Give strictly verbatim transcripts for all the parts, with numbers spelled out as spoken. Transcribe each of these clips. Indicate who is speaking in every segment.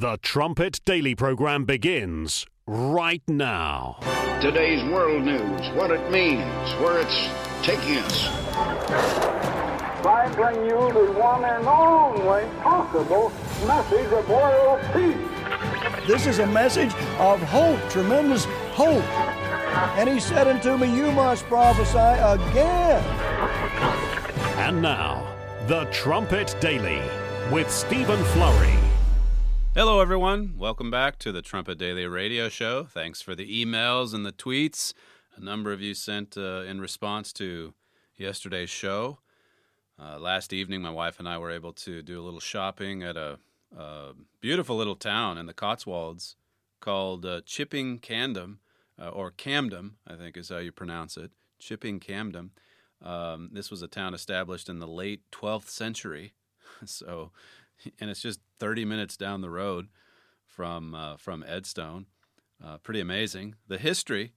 Speaker 1: The Trumpet Daily program begins right now.
Speaker 2: Today's world news, what it means, where it's taking us.
Speaker 3: I bring you the one and only possible message of world peace.
Speaker 4: This is a message of hope, tremendous hope. And he said unto me, you must prophesy again.
Speaker 1: And now, The Trumpet Daily with Stephen Flurry.
Speaker 5: Hello, everyone. Welcome back to the Trumpet Daily Radio Show. Thanks for the emails and the tweets a number of you sent uh, in response to yesterday's show. Uh, last evening, my wife and I were able to do a little shopping at a, a beautiful little town in the Cotswolds called uh, Chipping Camden, uh, or Camden, I think is how you pronounce it, Chipping Camden. Um, this was a town established in the late twelfth century, so, and it's just thirty minutes down the road from uh, from Edstone. Uh, pretty amazing. The history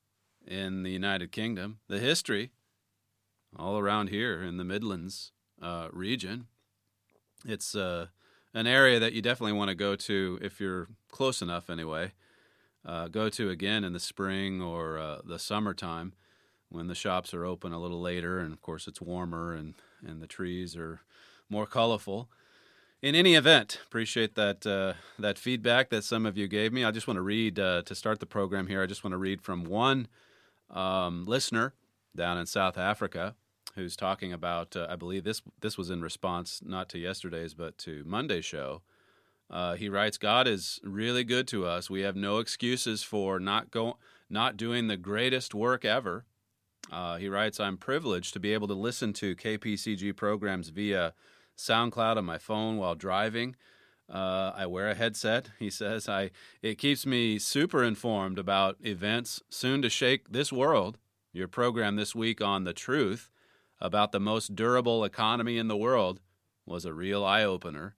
Speaker 5: in the United Kingdom, the history all around here in the Midlands uh, region. It's uh, an area that you definitely want to go to if you're close enough anyway. Uh, go to again in the spring or uh, the summertime when the shops are open a little later, and of course it's warmer and, and the trees are more colorful. In any event, appreciate that uh, that feedback that some of you gave me. I just want to read, uh, to start the program here, I just want to read from one um, listener down in South Africa who's talking about, uh, I believe this this was in response not to yesterday's but to Monday's show. Uh, he writes, God is really good to us. We have no excuses for not go, not doing the greatest work ever. Uh, he writes, I'm privileged to be able to listen to K P C G programs via SoundCloud on my phone while driving. Uh, I wear a headset, he says. I It keeps me super informed about events soon to shake this world. Your program this week on The Truth about the most durable economy in the world was a real eye-opener.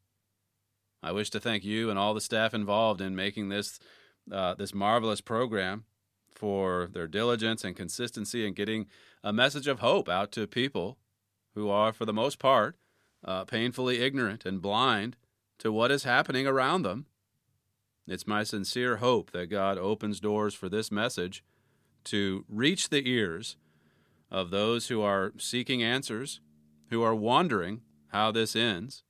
Speaker 5: I wish to thank you and all the staff involved in making this uh, this marvelous program for their diligence and consistency in getting a message of hope out to people who are, for the most part, uh, painfully ignorant and blind to what is happening around them. It's my sincere hope that God opens doors for this message to reach the ears of those who are seeking answers, who are wondering how this ends,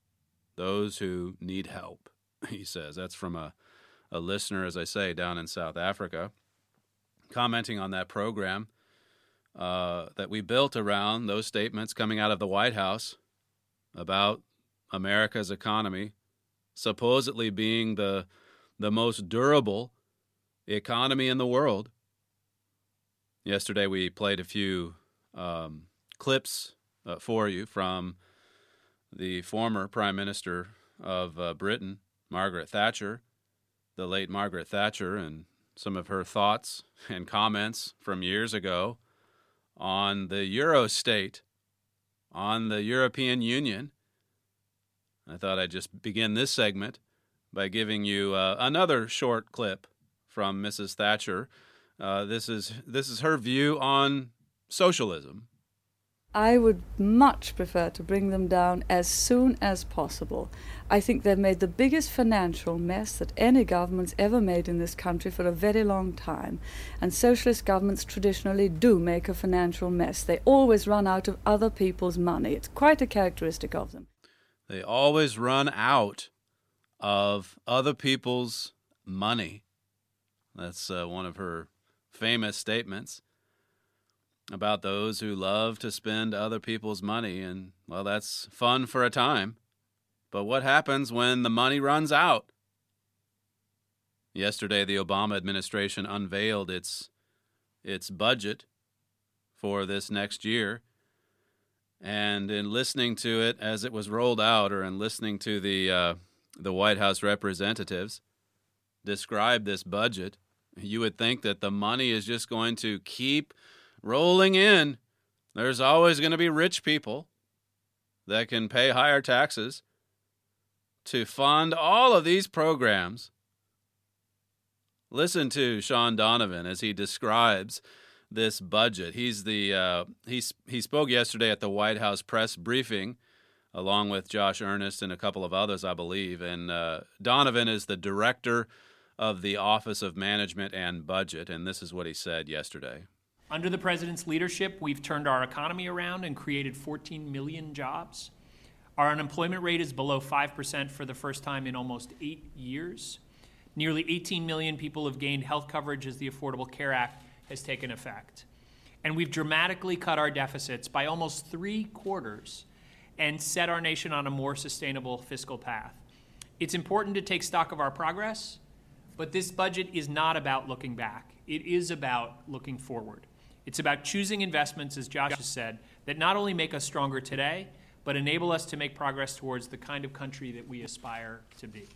Speaker 5: those who need help, he says. That's from a, a listener, as I say, down in South Africa, commenting on that program uh, that we built around those statements coming out of the White House about America's economy supposedly being the the most durable economy in the world. Yesterday we played a few um, clips uh, for you from the former Prime Minister of uh, Britain, Margaret Thatcher, the late Margaret Thatcher, and some of her thoughts and comments from years ago on the Eurostate, on the European Union. I thought I'd just begin this segment by giving you uh, another short clip from Missus Thatcher. Uh, this is this is her view on socialism.
Speaker 6: I would much prefer to bring them down as soon as possible. I think they've made the biggest financial mess that any government's ever made in this country for a very long time. And socialist governments traditionally do make a financial mess. They always run out of other people's money. It's quite a characteristic of them.
Speaker 5: They always run out of other people's money. That's uh, one of her famous statements about those who love to spend other people's money. And, well, that's fun for a time. But what happens when the money runs out? Yesterday, the Obama administration unveiled its its budget for this next year. And in listening to it as it was rolled out, or in listening to the uh, the White House representatives describe this budget, you would think that the money is just going to keep rolling in. There's always going to be rich people that can pay higher taxes to fund all of these programs. Listen to Sean Donovan as he describes this budget. He's the uh, he he spoke yesterday at the White House press briefing along with Josh Earnest and a couple of others, I believe. And uh, Donovan is the director of the Office of Management and Budget, and this is what he said yesterday.
Speaker 7: Under the president's leadership, we've turned our economy around and created fourteen million jobs. Our unemployment rate is below five percent for the first time in almost eight years. Nearly eighteen million people have gained health coverage as the Affordable Care Act has taken effect. And we've dramatically cut our deficits by almost three quarters and set our nation on a more sustainable fiscal path. It's important to take stock of our progress, but this budget is not about looking back. It is about looking forward. It's about choosing investments, as Josh has said, that not only make us stronger today, but enable us to make progress towards the kind of country that we aspire to be.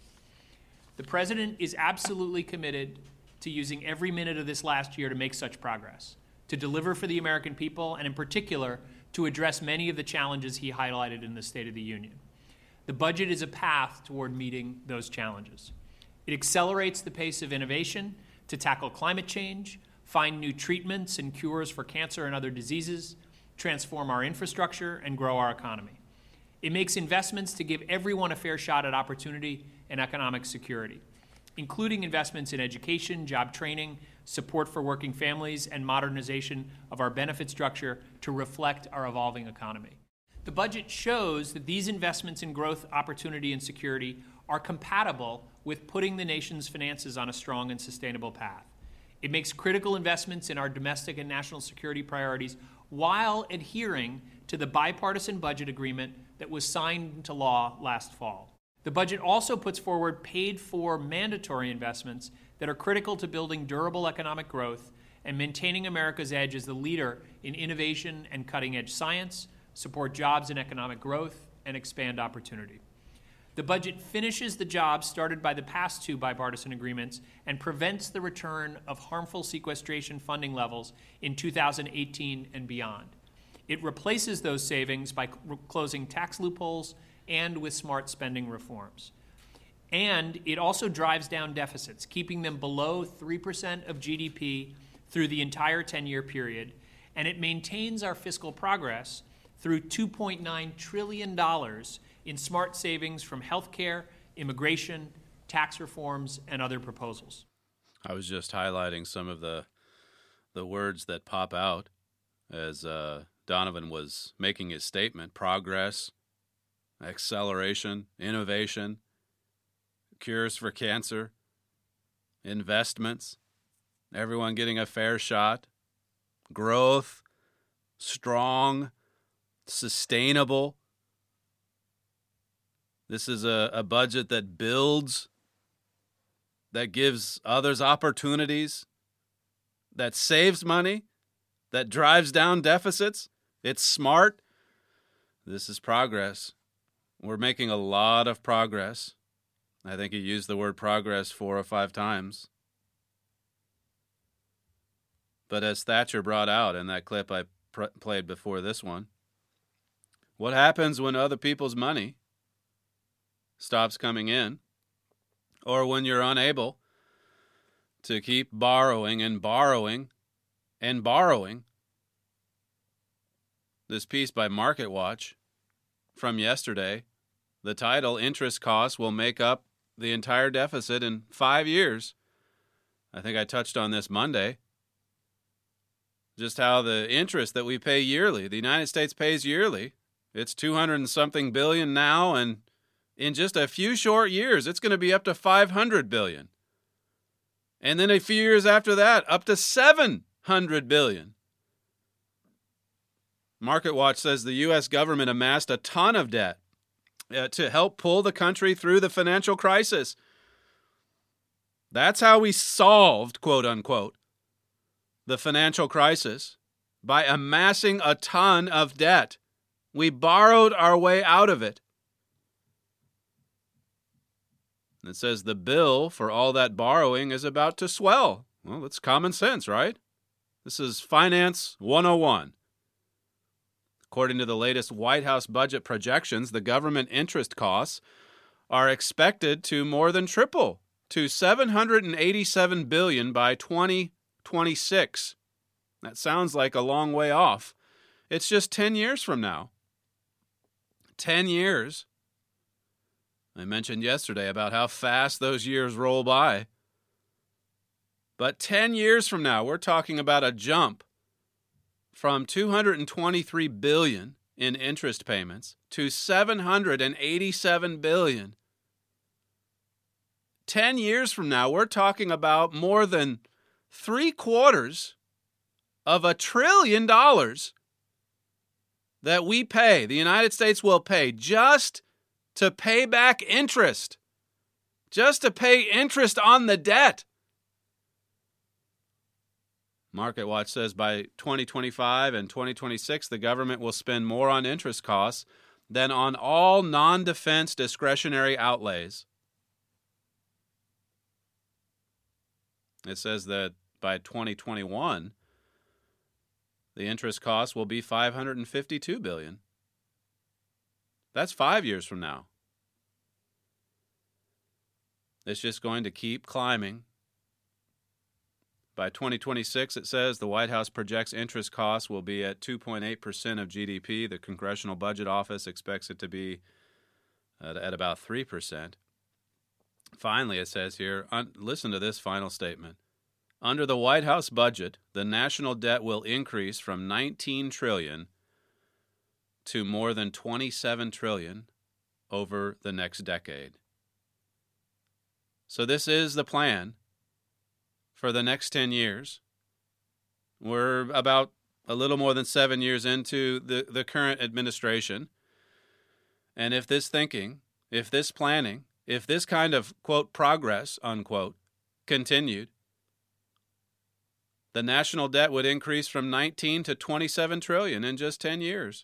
Speaker 7: The President is absolutely committed to using every minute of this last year to make such progress, to deliver for the American people, and in particular, to address many of the challenges he highlighted in the State of the Union. The budget is a path toward meeting those challenges. It accelerates the pace of innovation to tackle climate change, find new treatments and cures for cancer and other diseases, transform our infrastructure, and grow our economy. It makes investments to give everyone a fair shot at opportunity and economic security, including investments in education, job training, support for working families, and modernization of our benefit structure to reflect our evolving economy. The budget shows that these investments in growth, opportunity, and security are compatible with putting the nation's finances on a strong and sustainable path. It makes critical investments in our domestic and national security priorities while adhering to the bipartisan budget agreement that was signed into law last fall. The budget also puts forward paid-for mandatory investments that are critical to building durable economic growth and maintaining America's edge as the leader in innovation and cutting-edge science, support jobs and economic growth, and expand opportunity. The budget finishes the jobs started by the past two bipartisan agreements and prevents the return of harmful sequestration funding levels in two thousand eighteen and beyond. It replaces those savings by closing tax loopholes and with smart spending reforms. And it also drives down deficits, keeping them below three percent of G D P through the entire ten-year period, and it maintains our fiscal progress through two point nine trillion dollars in smart savings from health care, immigration, tax reforms, and other proposals.
Speaker 5: I was just highlighting some of the the words that pop out as uh, Donovan was making his statement: progress, acceleration, innovation, cures for cancer, investments, everyone getting a fair shot, growth, strong, sustainable. This is a, a budget that builds, that gives others opportunities, that saves money, that drives down deficits. It's smart. This is progress. We're making a lot of progress. I think he used the word progress four or five times. But as Thatcher brought out in that clip I pr- played before this one, what happens when other people's money stops coming in, or when you're unable to keep borrowing and borrowing and borrowing? This piece by MarketWatch from yesterday, the title, "Interest Costs Will Make Up the Entire Deficit in Five Years." I think I touched on this Monday. Just how the interest that we pay yearly, the United States pays yearly, it's two hundred and something billion now, and in just a few short years, it's going to be up to five hundred billion. And then a few years after that, up to seven hundred billion. MarketWatch says the U S government amassed a ton of debt uh, to help pull the country through the financial crisis. That's how we solved, quote unquote, the financial crisis, by amassing a ton of debt. We borrowed our way out of it. It says the bill for all that borrowing is about to swell. Well, that's common sense, right? This is Finance one oh one. According to the latest White House budget projections, the government interest costs are expected to more than triple to seven hundred eighty-seven billion dollars by twenty twenty-six. That sounds like a long way off. It's just ten years from now. ten years. I mentioned yesterday about how fast those years roll by. But ten years from now, we're talking about a jump from two hundred twenty-three billion dollars in interest payments to seven hundred eighty-seven billion dollars. Ten years from now, we're talking about more than three quarters of a trillion dollars that we pay, the United States will pay, just to pay back interest, just to pay interest on the debt. MarketWatch says by twenty twenty-five and twenty twenty-six, the government will spend more on interest costs than on all non-defense discretionary outlays. It says that by twenty twenty-one, the interest cost will be five hundred fifty-two billion dollars. That's five years from now. It's just going to keep climbing. By twenty twenty-six, it says the White House projects interest costs will be at two point eight percent of G D P. The Congressional Budget Office expects it to be at, at about three percent. Finally, it says here, un- listen to this final statement. Under the White House budget, the national debt will increase from nineteen trillion dollars to more than twenty-seven trillion dollars over the next decade. So this is the plan for the next ten years. We're about a little more than seven years into the, the current administration. And if this thinking, if this planning, if this kind of, quote, progress, unquote, continued, the national debt would increase from nineteen to twenty-seven trillion in just ten years.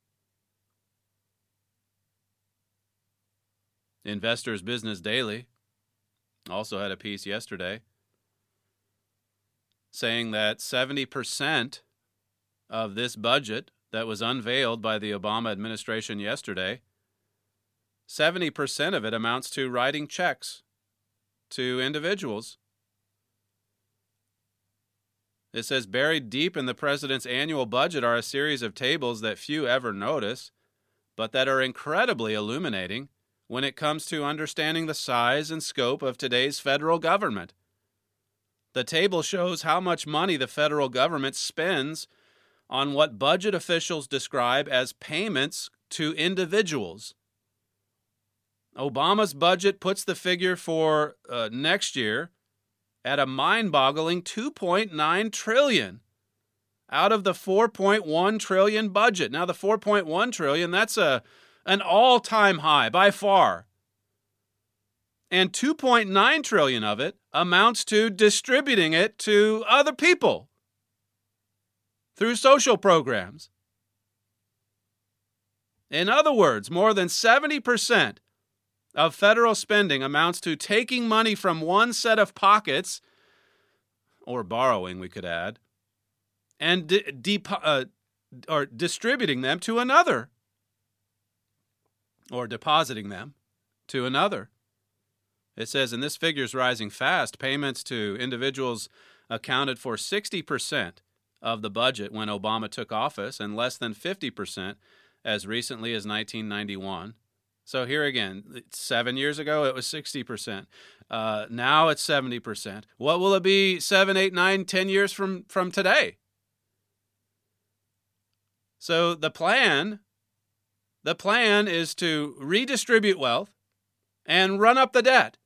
Speaker 5: Investors Business Daily also had a piece yesterday saying that seventy percent of this budget that was unveiled by the Obama administration yesterday, seventy percent of it amounts to writing checks to individuals. It says buried deep in the president's annual budget are a series of tables that few ever notice, but that are incredibly illuminating when it comes to understanding the size and scope of today's federal government. The table shows how much money the federal government spends on what budget officials describe as payments to individuals. Obama's budget puts the figure for uh, next year at a mind-boggling two point nine trillion dollars out of the four point one trillion dollars budget. Now, the four point one trillion dollars, that's a, an all-time high by far. And two point nine trillion dollars of it amounts to distributing it to other people through social programs. In other words, more than seventy percent of federal spending amounts to taking money from one set of pockets, or borrowing, we could add, and de- de- uh, or distributing them to another, or depositing them to another. It says, and this figure is rising fast, payments to individuals accounted for sixty percent of the budget when Obama took office, and less than fifty percent as recently as nineteen ninety-one. So here again, seven years ago, it was sixty percent. Uh, now it's seventy percent. What will it be seven, eight, nine, ten years from, from today? So the plan, the plan is to redistribute wealth and run up the debt.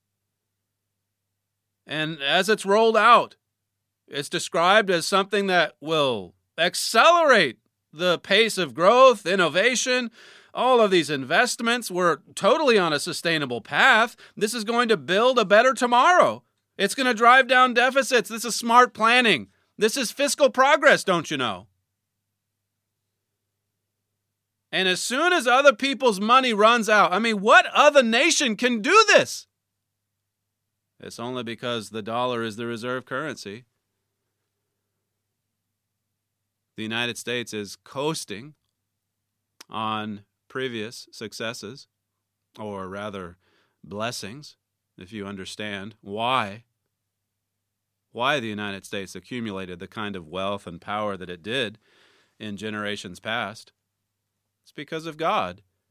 Speaker 5: And as it's rolled out, it's described as something that will accelerate the pace of growth, innovation, all of these investments. We're totally on a sustainable path. This is going to build a better tomorrow. It's going to drive down deficits. This is smart planning. This is fiscal progress, don't you know? And as soon as other people's money runs out, I mean, what other nation can do this? It's only because the dollar is the reserve currency. The United States is coasting on previous successes, or rather blessings, if you understand why. Why the United States accumulated the kind of wealth and power that it did in generations past. It's because of God.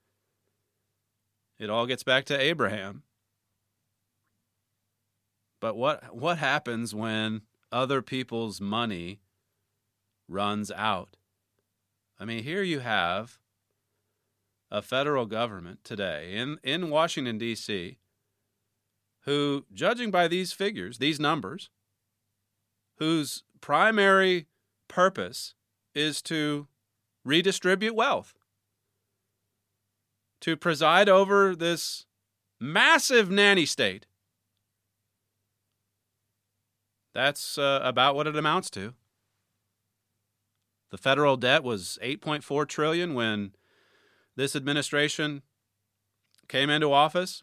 Speaker 5: It all gets back to Abraham. But what what happens when other people's money runs out? I mean, here you have a federal government today in, in Washington, D C, who, judging by these figures, these numbers, whose primary purpose is to redistribute wealth, to preside over this massive nanny state. That's uh, about what it amounts to. The federal debt was eight point four trillion dollars when this administration came into office.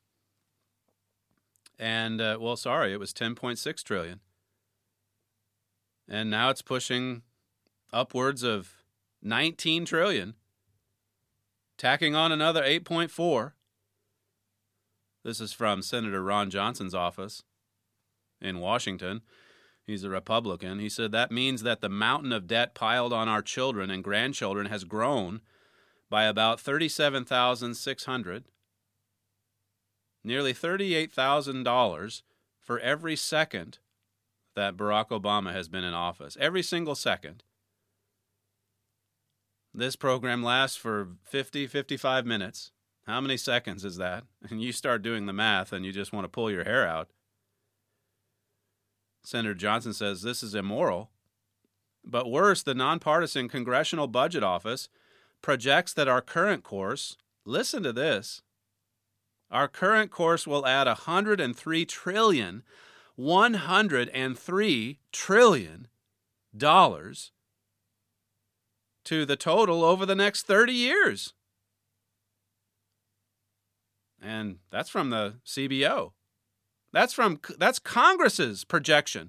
Speaker 5: And, uh, well, sorry, it was ten point six trillion dollars. And now it's pushing upwards of nineteen trillion dollars, tacking on another eight point four. This is from Senator Ron Johnson's office in Washington. He's a Republican. He said that means that the mountain of debt piled on our children and grandchildren has grown by about thirty-seven thousand six hundred dollars, nearly thirty-eight thousand dollars for every second that Barack Obama has been in office. Every single second. This program lasts for fifty, fifty-five minutes. How many seconds is that? And you start doing the math and you just want to pull your hair out. Senator Johnson says this is immoral. But worse, the nonpartisan Congressional Budget Office projects that our current course, listen to this, our current course will add one hundred three trillion dollars, one hundred three trillion dollars to the total over the next thirty years. And that's from the C B O. That's from that's Congress's projection.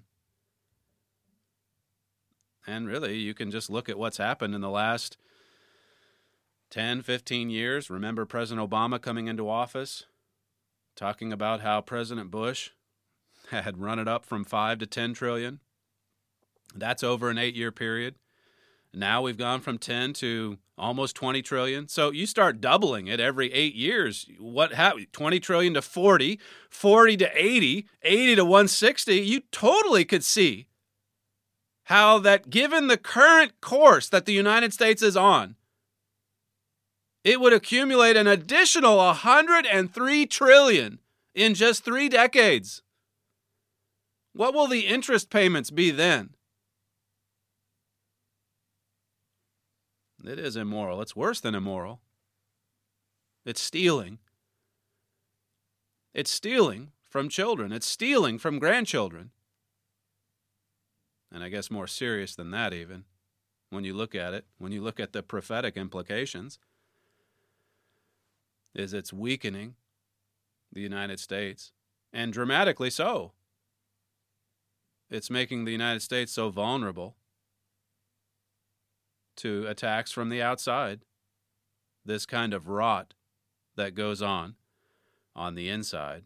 Speaker 5: And really, you can just look at what's happened in the last ten, fifteen years. Remember President Obama coming into office, talking about how President Bush had run it up from five to ten trillion. That's over an eight-year period. Now we've gone from ten to almost twenty trillion. So you start doubling it every eight years. What happened? twenty trillion to forty, forty to eighty, eighty to one hundred sixty. You totally could see how that, given the current course that the United States is on, it would accumulate an additional one hundred three trillion in just three decades. What will the interest payments be then? It is immoral. It's worse than immoral. It's stealing. It's stealing from children. It's stealing from grandchildren. And I guess more serious than that even, when you look at it, when you look at the prophetic implications, is it's weakening the United States, and dramatically so. It's making the United States so vulnerable to attacks from the outside, this kind of rot that goes on on the inside.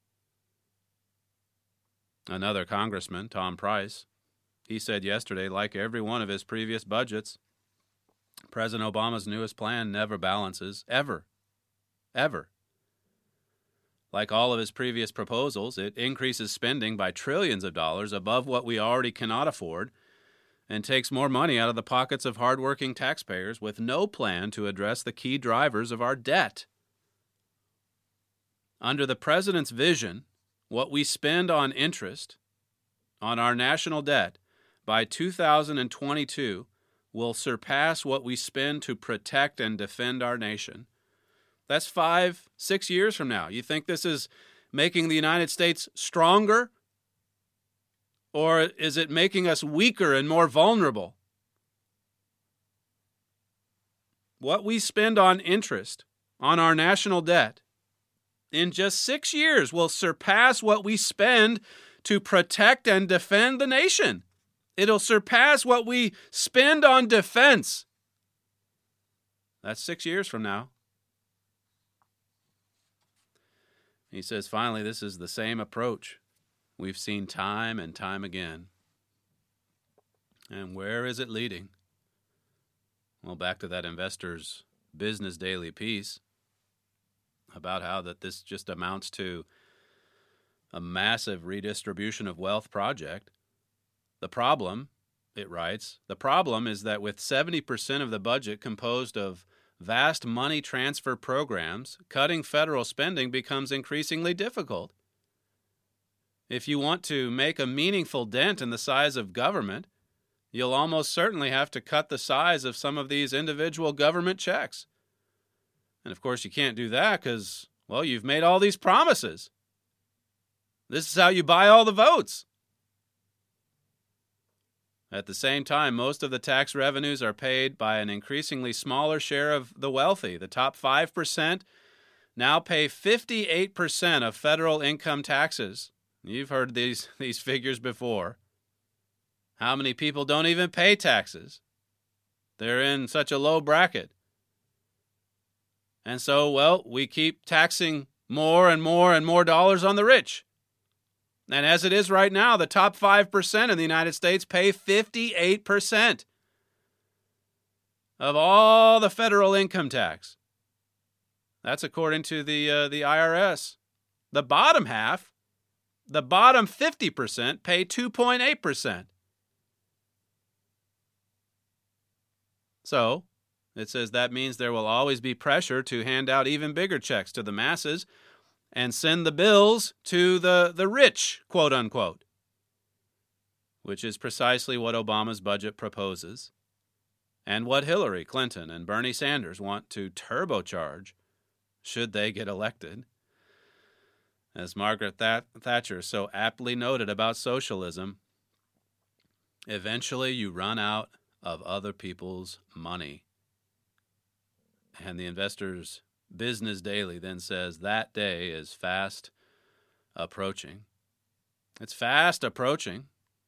Speaker 5: Another congressman, Tom Price, he said yesterday, like every one of his previous budgets, President Obama's newest plan never balances, ever, ever. Like all of his previous proposals, it increases spending by trillions of dollars above what we already cannot afford, and takes more money out of the pockets of hardworking taxpayers with no plan to address the key drivers of our debt. Under the president's vision, what we spend on interest on our national debt by two thousand twenty-two will surpass what we spend to protect and defend our nation. That's five, six years from now. You think this is making the United States stronger? Or is it making us weaker and more vulnerable? What we spend on interest on our national debt in just six years will surpass what we spend to protect and defend the nation. It'll surpass what we spend on defense. That's six years from now. He says, finally, this is the same approach we've seen time and time again. And where is it leading? Well, back to that Investor's Business Daily piece. about how that this just amounts to a massive redistribution of wealth project. The problem, it writes, the problem is that with seventy percent of the budget composed of vast money transfer programs, cutting federal spending becomes increasingly difficult. If you want to make a meaningful dent in the size of government, you'll almost certainly have to cut the size of some of these individual government checks. And of course you can't do that because, well, you've made all these promises. This is how you buy all the votes. At the same time, most of the tax revenues are paid by an increasingly smaller share of the wealthy. The top five percent now pay fifty-eight percent of federal income taxes. You've heard these, these figures before. How many people don't even pay taxes? They're in such a low bracket. And so, well, we keep taxing more and more and more dollars on the rich. And as it is right now, the top five percent in the United States pay fifty-eight percent of all the federal income tax. That's according to the uh, the I R S. The bottom half, the bottom fifty percent, pay two point eight percent. So, it says that means there will always be pressure to hand out even bigger checks to the masses and send the bills to the, the rich, quote unquote, which is precisely what Obama's budget proposes and what Hillary Clinton and Bernie Sanders want to turbocharge should they get elected. As Margaret Th- Thatcher so aptly noted about socialism, eventually you run out of other people's money. And the Investors Business Daily then says that day is fast approaching. It's fast approaching.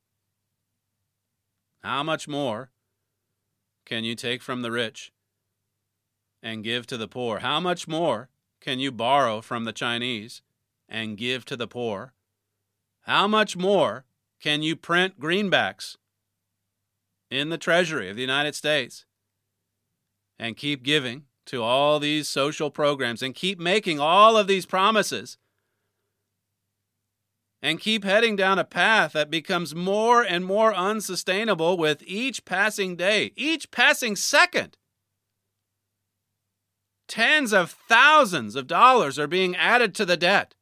Speaker 5: How much more can you take from the rich and give to the poor? How much more can you borrow from the Chinese and give to the poor? How much more can you print greenbacks in the Treasury of the United States and keep giving to all these social programs and keep making all of these promises and keep heading down a path that becomes more and more unsustainable with each passing day, each passing second? Tens of thousands of dollars are being added to the debt.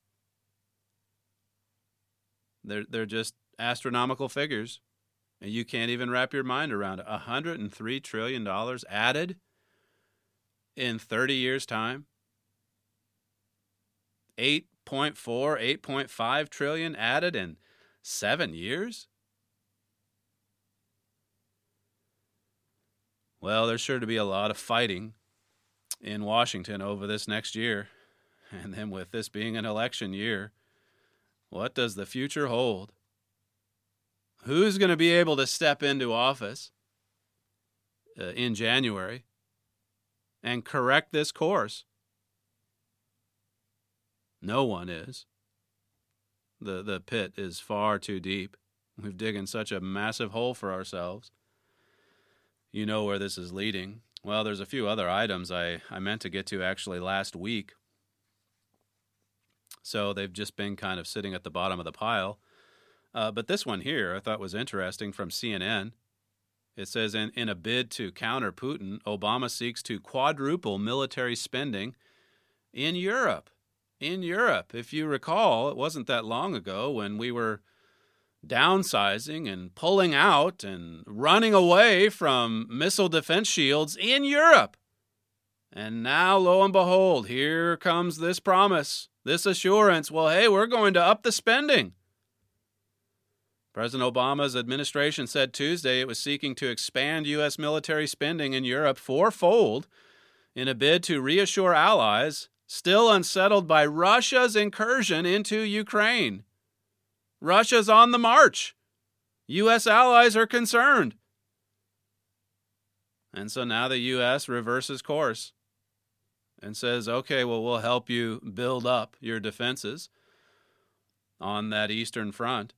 Speaker 5: They're, they're just astronomical figures, and you can't even wrap your mind around it. one hundred three trillion dollars added in thirty years' time. eight point four, eight point five trillion added in seven years? Well, there's sure to be a lot of fighting in Washington over this next year. And then with this being an election year, what does the future hold? Who's going to be able to step into office uh, in January and correct this course? No one is. The the pit is far too deep. We've digged such a massive hole for ourselves. You know where this is leading. Well, there's a few other items I, I meant to get to actually last week. So they've just been kind of sitting at the bottom of the pile. Uh, but this one here I thought was interesting from C N N. It says, in, in a bid to counter Putin, Obama seeks to quadruple military spending in Europe. In Europe. If you recall, it wasn't that long ago when we were downsizing and pulling out and running away from missile defense shields in Europe. And now, lo and behold, here comes this promise, this assurance. Well, hey, we're going to up the spending. President Obama's administration said Tuesday it was seeking to expand U S military spending in Europe fourfold in a bid to reassure allies still unsettled by Russia's incursion into Ukraine. Russia's on the march. U S allies are concerned. And so now the U S reverses course and says, okay, well, we'll help you build up your defenses on that Eastern Front.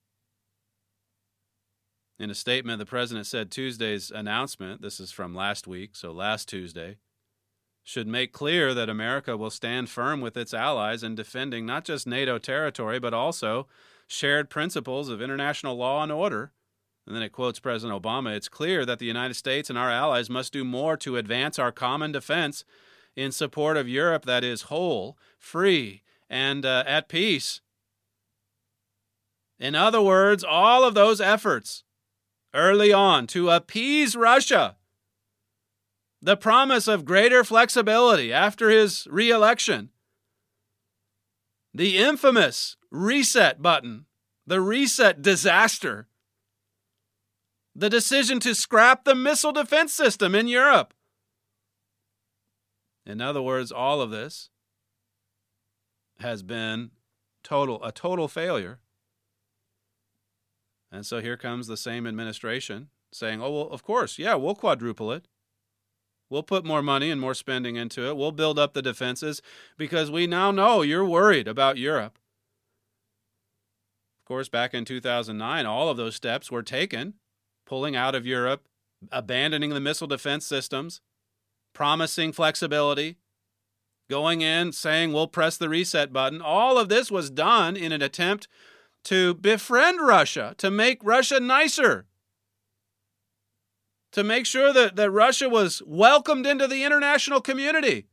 Speaker 5: In a statement, the president said Tuesday's announcement, this is from last week, so last Tuesday, should make clear that America will stand firm with its allies in defending not just NATO territory, but also shared principles of international law and order. And then it quotes President Obama, "It's clear that the United States and our allies must do more to advance our common defense in support of Europe that is whole, free, and uh, at peace." In other words, all of those efforts early on to appease Russia, the promise of greater flexibility after his re-election, the infamous reset button, the reset disaster, the decision to scrap the missile defense system in Europe. In other words, all of this has been total a total failure. And so here comes the same administration saying, oh, well, of course, yeah, we'll quadruple it. We'll put more money and more spending into it. We'll build up the defenses because we now know you're worried about Europe. Of course, back in two thousand nine, all of those steps were taken, pulling out of Europe, abandoning the missile defense systems, promising flexibility, going in, saying we'll press the reset button. All of this was done in an attempt to befriend Russia, to make Russia nicer, to make sure that, that Russia was welcomed into the international community.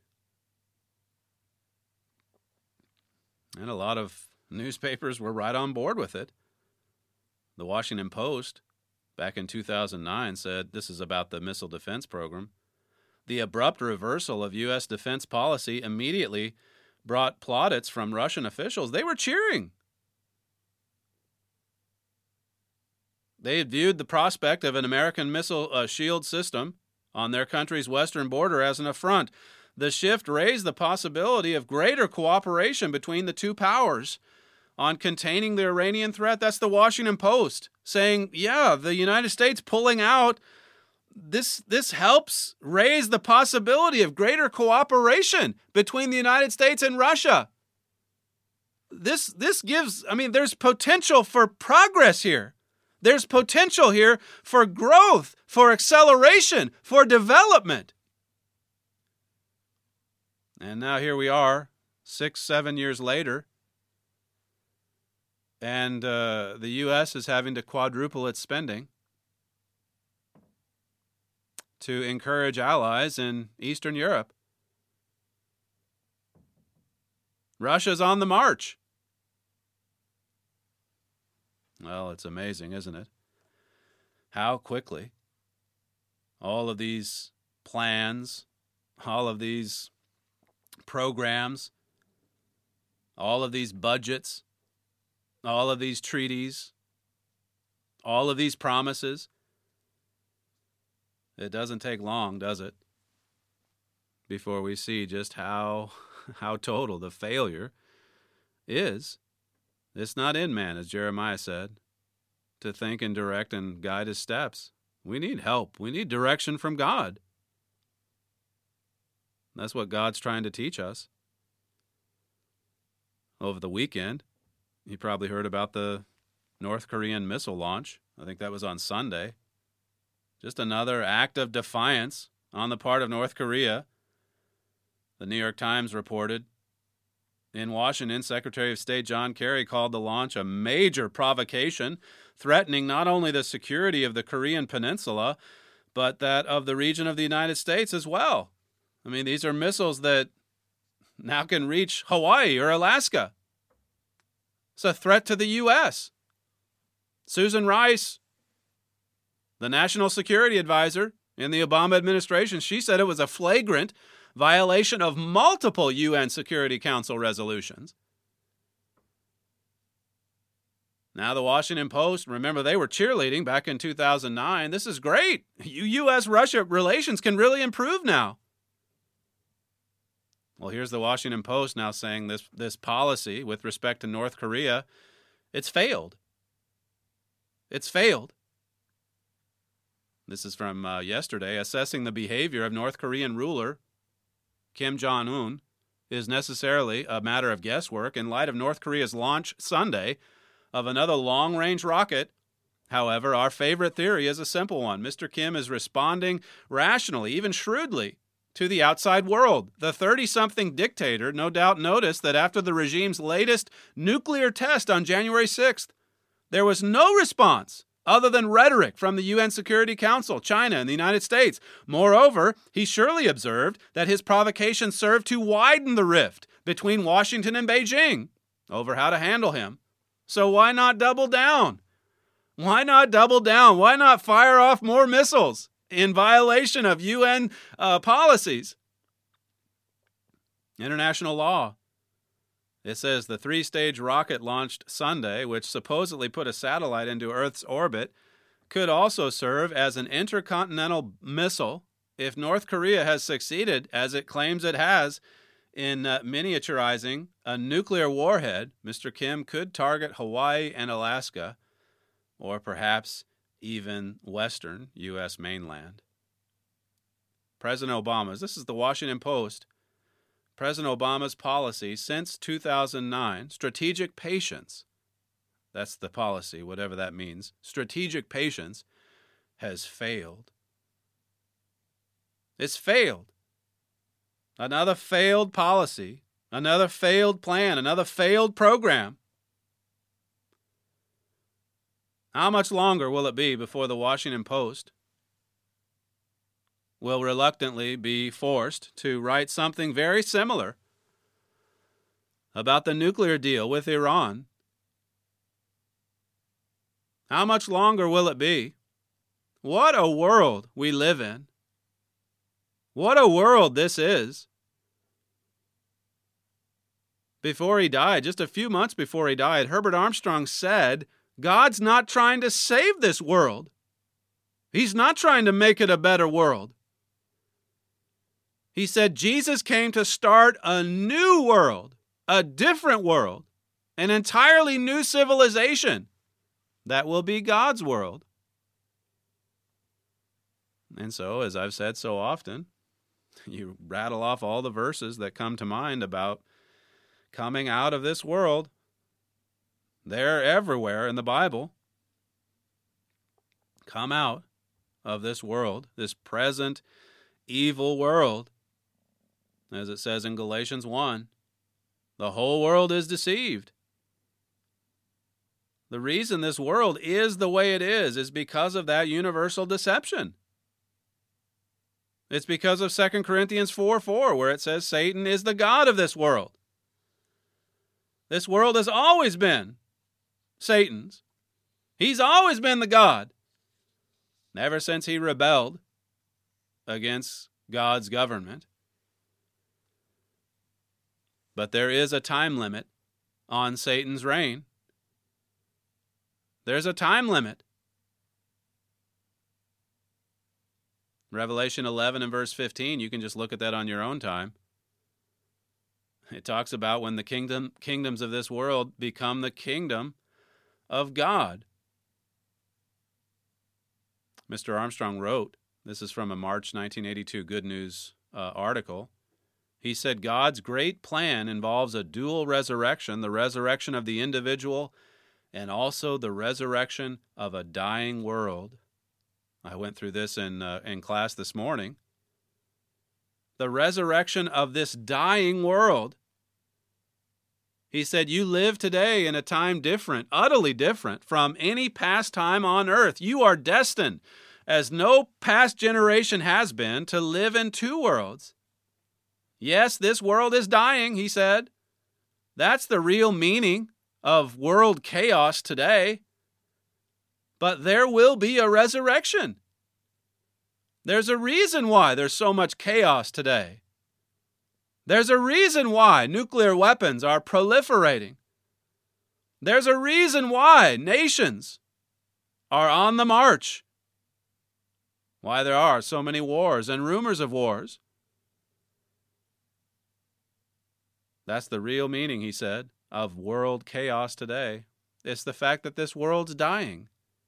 Speaker 5: And a lot of newspapers were right on board with it. The Washington Post, back in two thousand nine, said this is about the missile defense program. The abrupt reversal of U S defense policy immediately brought plaudits from Russian officials. They were cheering. They had viewed the prospect of an American missile uh, shield system on their country's western border as an affront. The shift raised the possibility of greater cooperation between the two powers on containing the Iranian threat. That's the Washington Post saying, yeah, the United States pulling out, this, this helps raise the possibility of greater cooperation between the United States and Russia. This, this gives, I mean, there's potential for progress here. There's potential here for growth, for acceleration, for development. And now here we are, six, seven years later, and uh, the U S is having to quadruple its spending to encourage allies in Eastern Europe. Russia's on the march. Well, it's amazing, isn't it? How quickly all of these plans, all of these programs, all of these budgets, all of these treaties, all of these promises, it doesn't take long, does it, before we see just how, how total the failure is. It's not in man, as Jeremiah said, to think and direct and guide his steps. We need help. We need direction from God. That's what God's trying to teach us. Over the weekend, you probably heard about the North Korean missile launch. I think that was on Sunday. Just another act of defiance on the part of North Korea. The New York Times reported. In Washington, Secretary of State John Kerry called the launch a major provocation, threatening not only the security of the Korean Peninsula, but that of the region of the United States as well. I mean, these are missiles that now can reach Hawaii or Alaska. It's a threat to the U S. Susan Rice, the National Security Advisor in the Obama administration, she said it was a flagrant violation of multiple U N Security Council resolutions. Now the Washington Post, remember they were cheerleading back in two thousand nine. This is great. U S Russia relations can really improve now. Well, here's the Washington Post now saying this, this policy with respect to North Korea, it's failed. It's failed. This is from uh, yesterday. Assessing the behavior of North Korean ruler Kim Jong-un is necessarily a matter of guesswork in light of North Korea's launch Sunday of another long-range rocket. However, our favorite theory is a simple one. Mister Kim is responding rationally, even shrewdly, to the outside world. The thirty-something dictator no doubt noticed that after the regime's latest nuclear test on January sixth, there was no response other than rhetoric from the U N Security Council, China, and the United States. Moreover, he surely observed that his provocation served to widen the rift between Washington and Beijing over how to handle him. So why not double down? Why not double down? Why not fire off more missiles in violation of U N uh, policies? International law. It says the three-stage rocket launched Sunday, which supposedly put a satellite into Earth's orbit, could also serve as an intercontinental missile if North Korea has succeeded, as it claims it has, in uh, miniaturizing a nuclear warhead. Mister Kim could target Hawaii and Alaska, or perhaps even western U S mainland. President Obama's, this is the Washington Post, President Obama's policy since two thousand nine, strategic patience, that's the policy, whatever that means, strategic patience, has failed. It's failed. Another failed policy, another failed plan, another failed program. How much longer will it be before the Washington Post will reluctantly be forced to write something very similar about the nuclear deal with Iran? How much longer will it be? What a world we live in. What a world this is. Before he died, just a few months before he died, Herbert Armstrong said, God's not trying to save this world. He's not trying to make it a better world. He said Jesus came to start a new world, a different world, an entirely new civilization that will be God's world. And so, as I've said so often, you rattle off all the verses that come to mind about coming out of this world. They're everywhere in the Bible. Come out of this world, this present evil world. As it says in Galatians one, the whole world is deceived. The reason this world is the way it is is because of that universal deception. It's because of Second Corinthians four four, where it says Satan is the god of this world. This world has always been Satan's. He's always been the god. Ever since he rebelled against God's government. But there is a time limit on Satan's reign. There's a time limit. Revelation eleven and verse fifteen, you can just look at that on your own time. It talks about when the kingdom kingdoms of this world become the kingdom of God. Mister Armstrong wrote, this is from a March nineteen eighty-two Good News uh, article, he said, God's great plan involves a dual resurrection, the resurrection of the individual and also the resurrection of a dying world. I went through this in, uh, in class this morning. The resurrection of this dying world. He said, you live today in a time different, utterly different from any past time on earth. You are destined, as no past generation has been, to live in two worlds. Yes, this world is dying, he said. That's the real meaning of world chaos today. But there will be a resurrection. There's a reason why there's so much chaos today. There's a reason why nuclear weapons are proliferating. There's a reason why nations are on the march. Why there are so many wars and rumors of wars. That's the real meaning, he said, of world chaos today. It's the fact that this world's dying.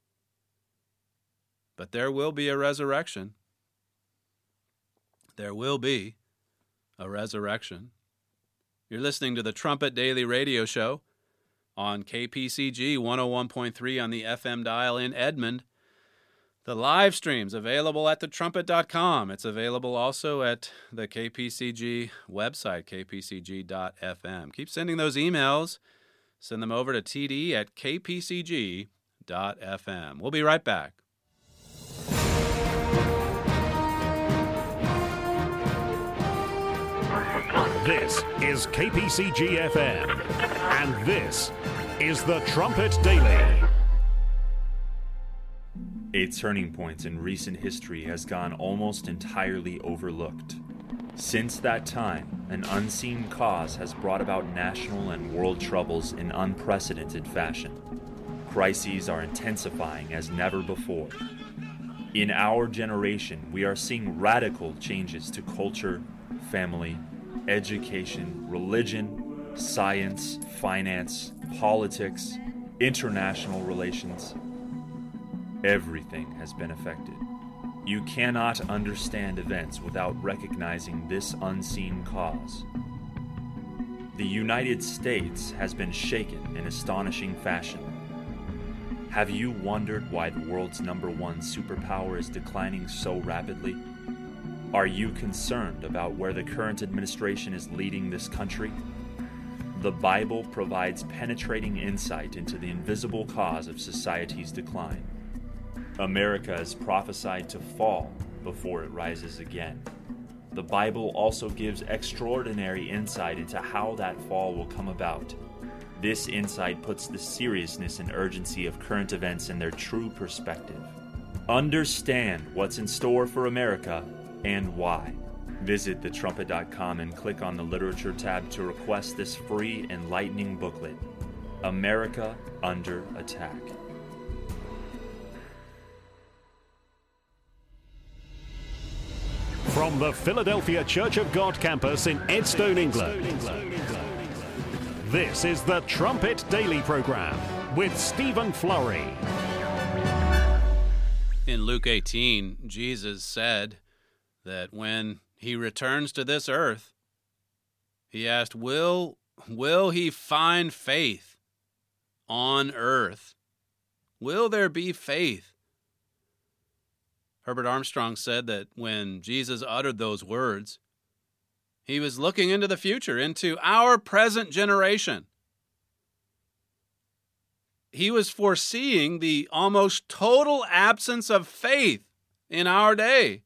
Speaker 5: But there will be a resurrection. There will be a resurrection. You're listening to the Trumpet Daily Radio Show on K P C G one oh one point three on the F M dial in Edmond. The live stream's available at the trumpet dot com. It's available also at the K P C G website, k p c g dot f m. Keep sending those emails. Send them over to t d at k p c g dot f m. We'll be right back.
Speaker 1: This is K P C G F M, and this is the Trumpet Daily.
Speaker 8: A turning point in recent history has gone almost entirely overlooked. Since that time, an unseen cause has brought about national and world troubles in unprecedented fashion. Crises are intensifying as never before. In our generation, we are seeing radical changes to culture, family, education, religion, science, finance, politics, international relations. Everything has been affected. You cannot understand events without recognizing this unseen cause. The United States has been shaken in astonishing fashion. Have you wondered why the world's number one superpower is declining so rapidly? Are you concerned about where the current administration is leading this country? The Bible provides penetrating insight into the invisible cause of society's decline. America is prophesied to fall before it rises again. The Bible also gives extraordinary insight into how that fall will come about. This insight puts the seriousness and urgency of current events in their true perspective. Understand what's in store for America and why. Visit the trumpet dot com and click on the Literature tab to request this free enlightening booklet, America Under Attack.
Speaker 1: From the Philadelphia Church of God campus in Edstone, England, this is the Trumpet Daily Program with Stephen Flurry.
Speaker 5: In Luke eighteen, Jesus said that when he returns to this earth, he asked, will, will he find faith on earth? Will there be faith? Herbert Armstrong said that when Jesus uttered those words, he was looking into the future, into our present generation. He was foreseeing the almost total absence of faith in our day.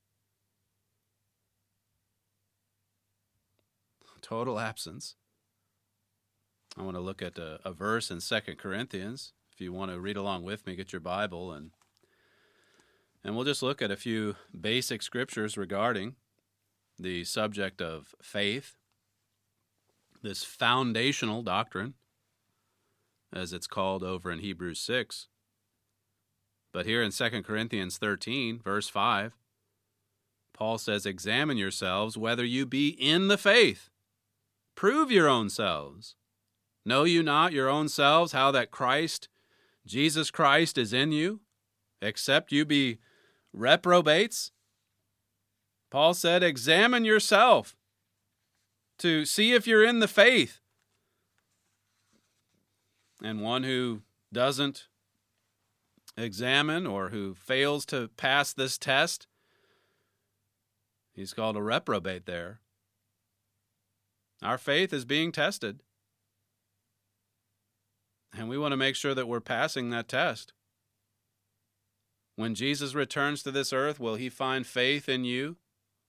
Speaker 5: Total absence. I want to look at a, a verse in Second Corinthians. If you want to read along with me, get your Bible, and and we'll just look at a few basic scriptures regarding the subject of faith, this foundational doctrine, as it's called over in Hebrews six. But here in Second Corinthians thirteen, verse five, Paul says, examine yourselves whether you be in the faith. Prove your own selves. Know you not your own selves how that Christ, Jesus Christ, is in you, except you be reprobates? Paul said, examine yourself to see if you're in the faith. And one who doesn't examine or who fails to pass this test, he's called a reprobate there. Our faith is being tested. And we want to make sure that we're passing that test. When Jesus returns to this earth, will he find faith in you?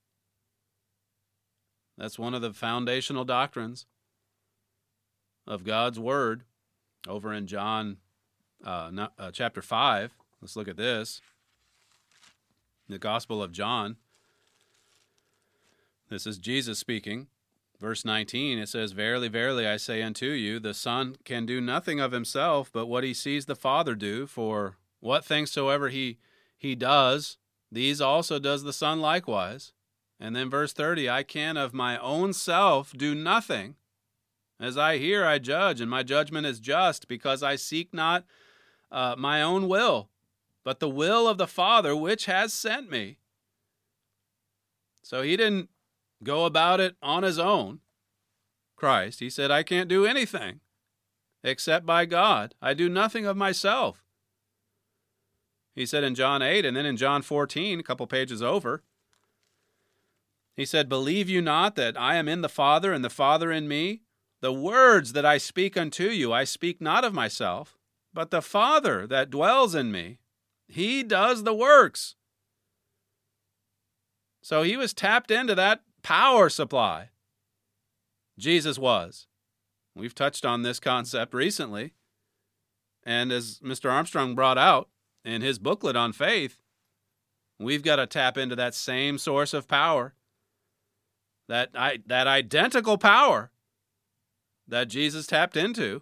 Speaker 5: That's one of the foundational doctrines of God's Word. Over in John uh, not, uh, chapter five, let's look at this. The Gospel of John. This is Jesus speaking. Verse nineteen, it says, verily, verily, I say unto you, the Son can do nothing of himself, but what he sees the Father do, for what things soever he, he does, these also does the Son likewise. And then verse thirty, I can of my own self do nothing. As I hear, I judge, and my judgment is just, because I seek not uh, my own will, but the will of the Father which has sent me. So he didn't go about it on his own, Christ. He said, I can't do anything except by God. I do nothing of myself. He said in John eight, and then in John fourteen, a couple pages over, he said, "Believe you not that I am in the Father, and the Father in me? The words that I speak unto you, I speak not of myself, but the Father that dwells in me, he does the works." So he was tapped into that power supply. Jesus was. We've touched on this concept recently. And as Mister Armstrong brought out in his booklet on faith, we've got to tap into that same source of power, that, that identical power that Jesus tapped into.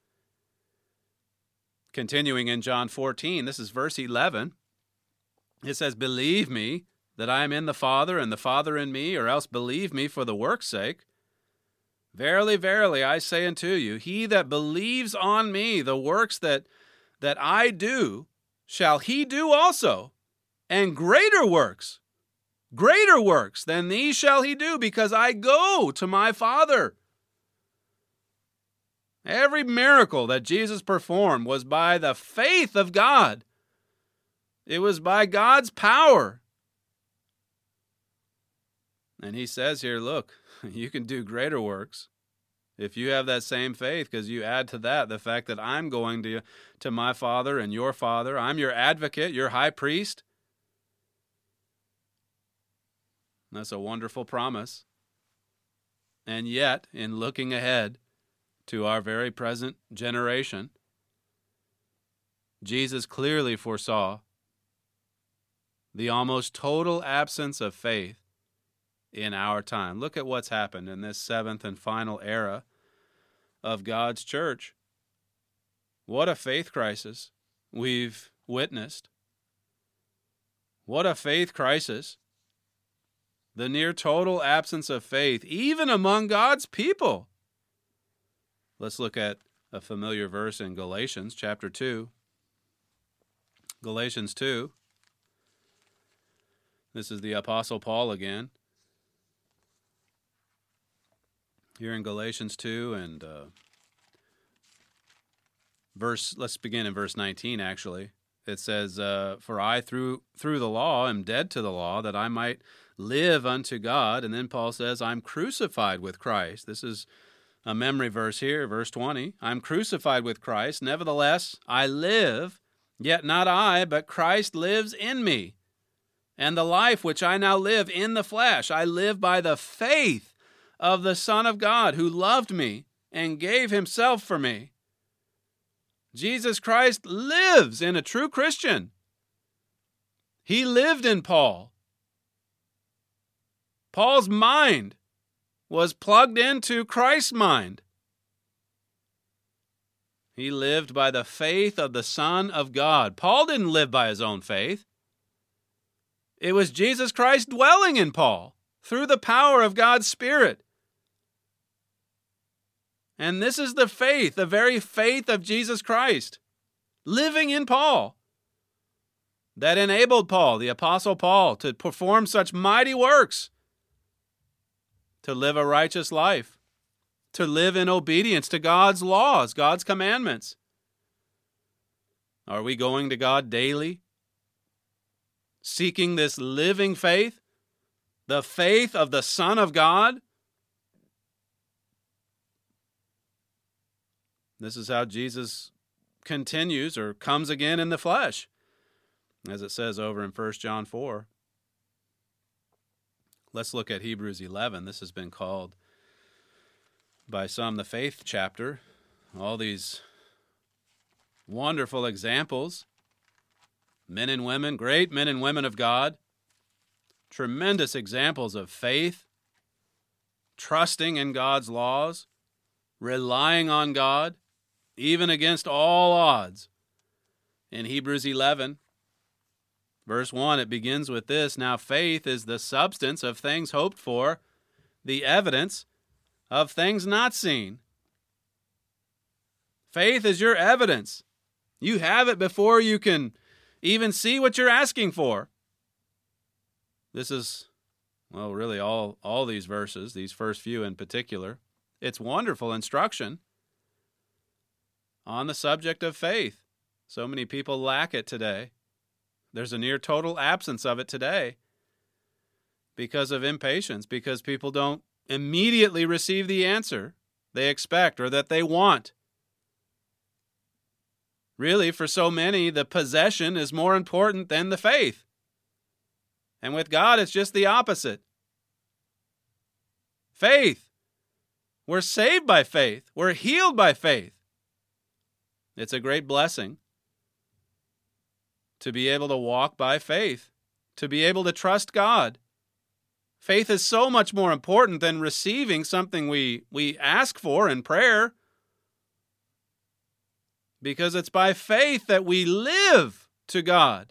Speaker 5: Continuing in John fourteen, this is verse eleven. It says, "Believe me that I am in the Father, and the Father in me, or else believe me for the work's sake. Verily, verily, I say unto you, he that believes on me, the works that, that I do, shall he do also, and greater works, greater works than these shall he do, because I go to my Father." Every miracle that Jesus performed was by the faith of God. It was by God's power. And he says here, look, you can do greater works if you have that same faith, because you add to that the fact that I'm going to, to my Father and your Father. I'm your advocate, your high priest. That's a wonderful promise. And yet, in looking ahead to our very present generation, Jesus clearly foresaw the almost total absence of faith in our time. Look at what's happened in this seventh and final era of God's church. What a faith crisis we've witnessed. What a faith crisis. The near total absence of faith, even among God's people. Let's look at a familiar verse in Galatians chapter two. Galatians two. This is the Apostle Paul again. Here in Galatians two, and uh, verse. Let's begin in verse nineteen, actually. It says, uh, "For I, through through the law, am dead to the law, that I might live unto God." And then Paul says, "I'm crucified with Christ." This is a memory verse here, verse twenty. "I'm crucified with Christ. Nevertheless, I live, yet not I, but Christ lives in me. And the life which I now live in the flesh, I live by the faith of the Son of God, who loved me and gave himself for me." Jesus Christ lives in a true Christian. He lived in Paul. Paul's mind was plugged into Christ's mind. He lived by the faith of the Son of God. Paul didn't live by his own faith. It was Jesus Christ dwelling in Paul through the power of God's Spirit. And this is the faith, the very faith of Jesus Christ, living in Paul, that enabled Paul, the Apostle Paul, to perform such mighty works, to live a righteous life, to live in obedience to God's laws, God's commandments. Are we going to God daily, seeking this living faith, the faith of the Son of God? This is how Jesus continues or comes again in the flesh, as it says over in First John four. Let's look at Hebrews eleven. This has been called by some the faith chapter. All these wonderful examples, men and women, great men and women of God, tremendous examples of faith, trusting in God's laws, relying on God, even against all odds. In Hebrews eleven, verse one, it begins with this: "Now faith is the substance of things hoped for, the evidence of things not seen." Faith is your evidence. You have it before you can even see what you're asking for. This is, well, really all, all these verses, these first few in particular. It's wonderful instruction on the subject of faith. So many people lack it today. There's a near total absence of it today because of impatience, because people don't immediately receive the answer they expect or that they want. Really, for so many, the possession is more important than the faith. And with God, it's just the opposite. Faith. We're saved by faith. We're healed by faith. It's a great blessing to be able to walk by faith, to be able to trust God. Faith is so much more important than receiving something we, we ask for in prayer, because it's by faith that we live to God.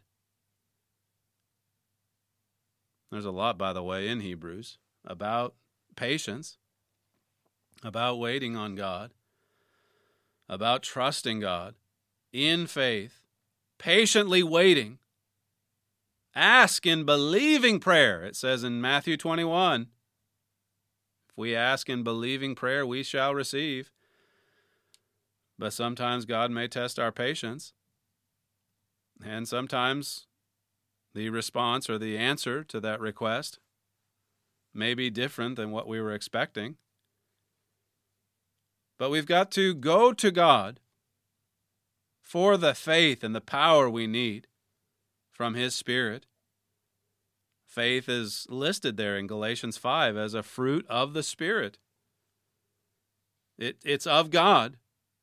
Speaker 5: There's a lot, by the way, in Hebrews about patience, about waiting on God, about trusting God in faith, patiently waiting. Ask in believing prayer, it says in Matthew twenty-one. If we ask in believing prayer, we shall receive. But sometimes God may test our patience. And sometimes the response or the answer to that request may be different than what we were expecting. But we've got to go to God for the faith and the power we need from His Spirit. Faith is listed there in Galatians five as a fruit of the Spirit. It, it's of God.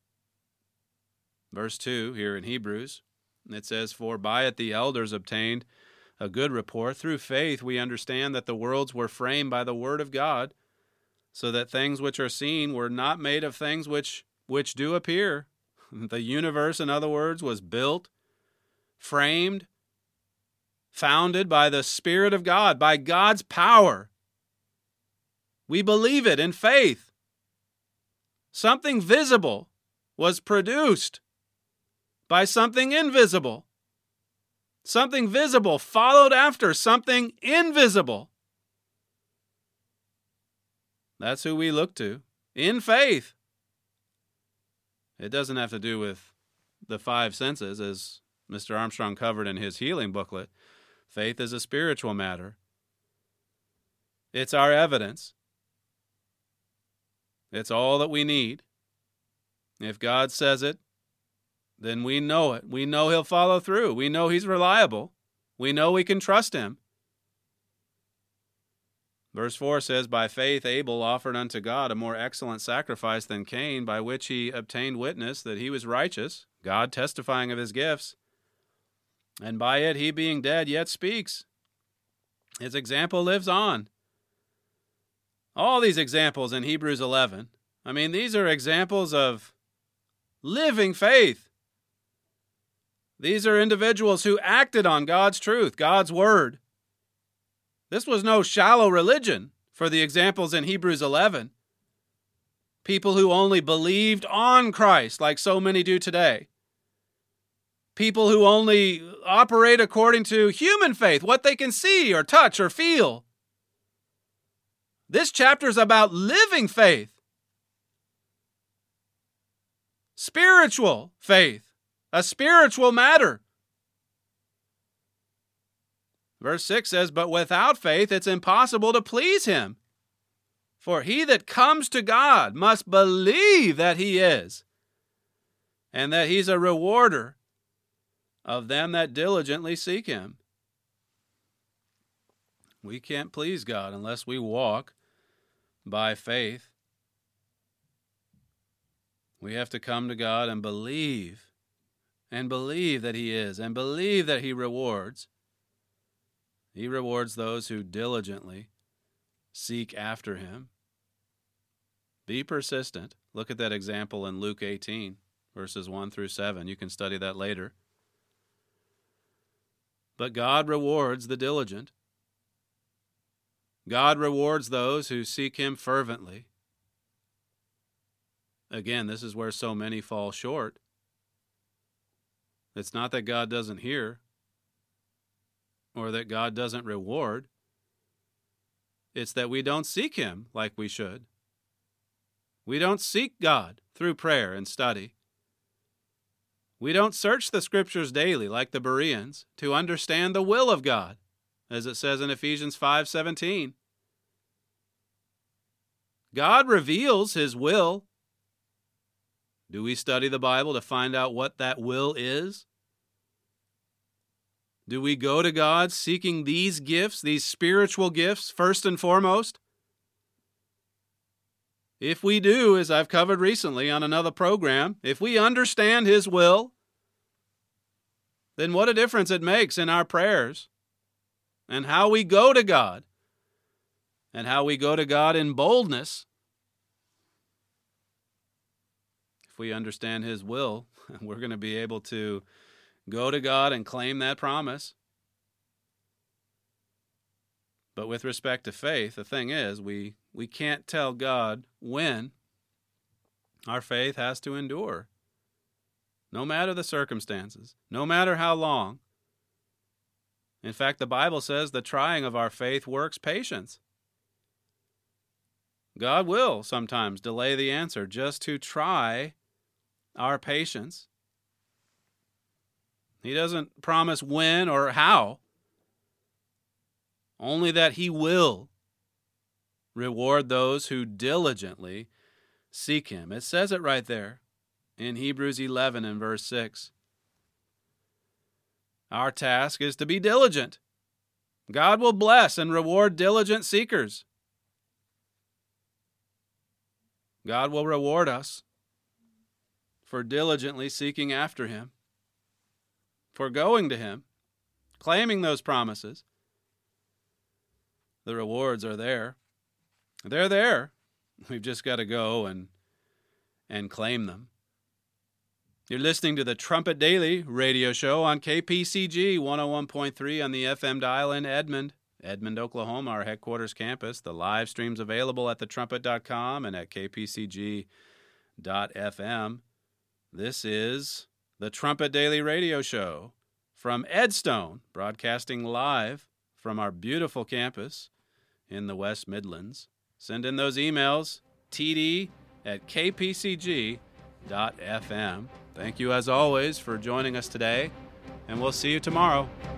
Speaker 5: Verse two here in Hebrews, it says, "For by it the elders obtained a good report. Through faith we understand that the worlds were framed by the word of God, so that things which are seen were not made of things which, which do appear." The universe, in other words, was built, framed, founded by the Spirit of God, by God's power. We believe it in faith. Something visible was produced by something invisible. Something visible followed after something invisible. That's who we look to in faith. It doesn't have to do with the five senses, as Mister Armstrong covered in his healing booklet. Faith is a spiritual matter. It's our evidence. It's all that we need. If God says it, then we know it. We know He'll follow through. We know He's reliable. We know we can trust Him. Verse four says, "By faith Abel offered unto God a more excellent sacrifice than Cain, by which he obtained witness that he was righteous, God testifying of his gifts. And by it he, being dead, yet speaks. His example lives on." All these examples in Hebrews eleven, I mean, these are examples of living faith. These are individuals who acted on God's truth, God's word. This was no shallow religion for the examples in Hebrews eleven. People who only believed on Christ, like so many do today. People who only operate according to human faith, what they can see or touch or feel. This chapter is about living faith. Spiritual faith. A spiritual matter. Verse six says, "But without faith it's impossible to please Him. For he that comes to God must believe that He is, and that He's a rewarder of them that diligently seek Him." We can't please God unless we walk by faith. We have to come to God and believe, and believe that He is, and believe that He rewards. He rewards those who diligently seek after Him. Be persistent. Look at that example in Luke eighteen, verses one through seven. You can study that later. But God rewards the diligent. God rewards those who seek Him fervently. Again, this is where so many fall short. It's not that God doesn't hear, or that God doesn't reward. It's that we don't seek Him like we should. We don't seek God through prayer and study. We don't search the Scriptures daily like the Bereans to understand the will of God, as it says in Ephesians five seventeen. God reveals His will. Do we study the Bible to find out what that will is? Do we go to God seeking these gifts, these spiritual gifts, first and foremost? If we do, as I've covered recently on another program, if we understand His will, then what a difference it makes in our prayers and how we go to God and how we go to God in boldness. If we understand His will, we're going to be able to go to God and claim that promise. But with respect to faith, the thing is, we, we can't tell God when our faith has to endure. No matter the circumstances, no matter how long. In fact, the Bible says the trying of our faith works patience. God will sometimes delay the answer just to try our patience. He doesn't promise when or how, only that He will reward those who diligently seek Him. It says it right there in Hebrews eleven and verse six. Our task is to be diligent. God will bless and reward diligent seekers. God will reward us for diligently seeking after Him, for going to Him, claiming those promises. The rewards are there. They're there. We've just got to go and and claim them. You're listening to the Trumpet Daily radio show on K P C G one oh one point three on the F M dial in Edmond, Edmond, Oklahoma, our headquarters campus. The live stream's available at the trumpet dot com and at k p c g dot f m. This is the Trumpet Daily radio show from Edstone, broadcasting live from our beautiful campus in the West Midlands. Send in those emails, t d at k p c g dot f m. Thank you, as always, for joining us today, and we'll see you tomorrow.